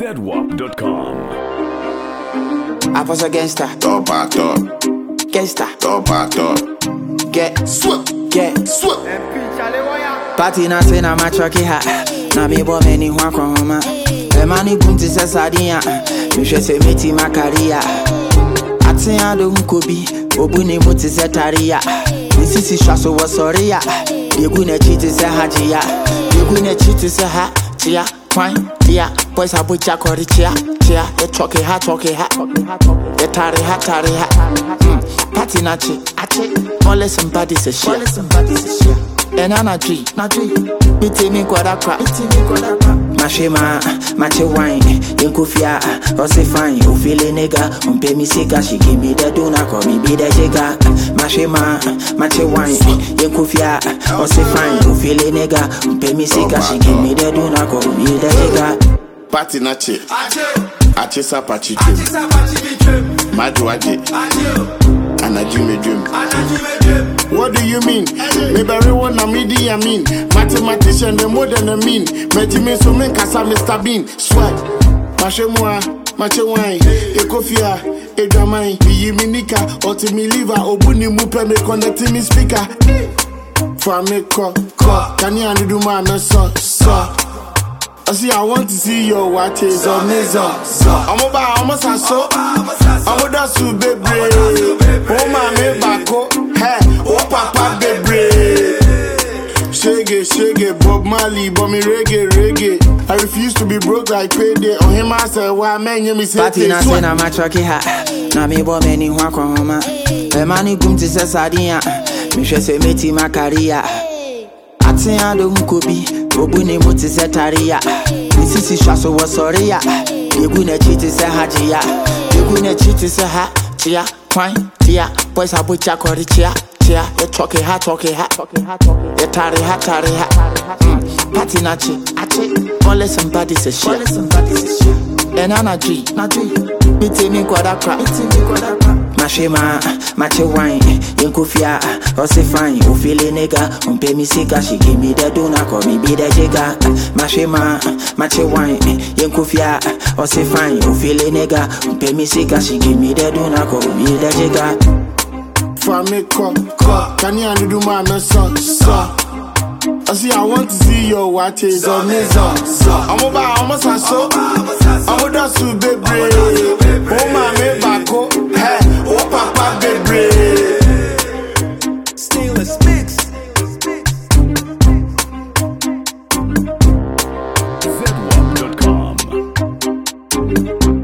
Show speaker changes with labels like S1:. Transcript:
S1: ZWAP.com.
S2: I was a gangster.
S3: Top a top.
S2: Gangster.
S3: Top a top.
S2: Get
S3: Swap.
S2: Get
S3: Swap.
S2: Party na say na my chucky ha. Na me bo many hwa kwa homa. E mani kunti se sadia. Me hwe se meti makaria. Atin ado nkobi. Obu ni muti se taria. Nisisi shaso wo sorry ya. Yegu na chiti se hajia. Yegu na chiti se ha. Chia. Fine, yeah, boys are with Jacory chia, chia, the choke hat, the tari hat, Patty nachi, all somebody says shit, and energy, beating me quite crap, Mashima, Machi wine, Inkufia, Rossi fine, you feel a nigga, pay me sicker, she give me the dona, call me be the jigger, Mashima, Machi wine, Inkufia, Rossi fine, you feel a nigga, pay me sicker, she give me the dona, call me the jigger.
S3: Party nachi, achi sapachi Madu aji, anajime dream. What do you mean? Maybe everyone a media mean. Mathematician the more than a mean. Metime so men kasa Mr. Bean. Swag. Mashemwa, mache wine. Ekofia, edamai. Biyi minika, oti mi liver. Obuni mupe me connecting me speaker. For me ko. Can you undo my so? I see, I want to see your watch is on this. I'm about almost a so. I'm with us to be brave. Oh, my me bako. Hey, oh, papa be brave. Shake, Bob Marley, but me reggae. I refuse to be broke like payday. On him, I say, why man, you me say,
S2: Party na say na my chucky ha. Na me bo many hwa kwa homa. E mani kumti se sadia. Me hwe se meti makaria. Atin ado nkobi. Obu ni muti se taria. Nisisi shaso wo sorry ya. Yegu na chiti se hajia. Yegu na chiti se ha. Chia. Fine. Tia. Boys are with Jacory chia. Chia. The choke hat. The tari hat. Party nachi. All somebody say shit. And energy. Beating me quite crap. Mashima, mache wine, Inkufia, Rossi fine, you feel a nigga, pay me sicker, she give me the dona, call me be the jigger. Mashima, mache wine, Inkufia, Rossi fine, you feel a nigga, pay me sicker, she give me the dona, call me the jigger.
S3: For me ko, can you undo my so? I see, I want to see your watch is on this. I'm about almost a so. I'm with us to be brave. Oh, my me bako. Hey, oh, papa be brave.
S1: Stainless mix. ZWAP.com.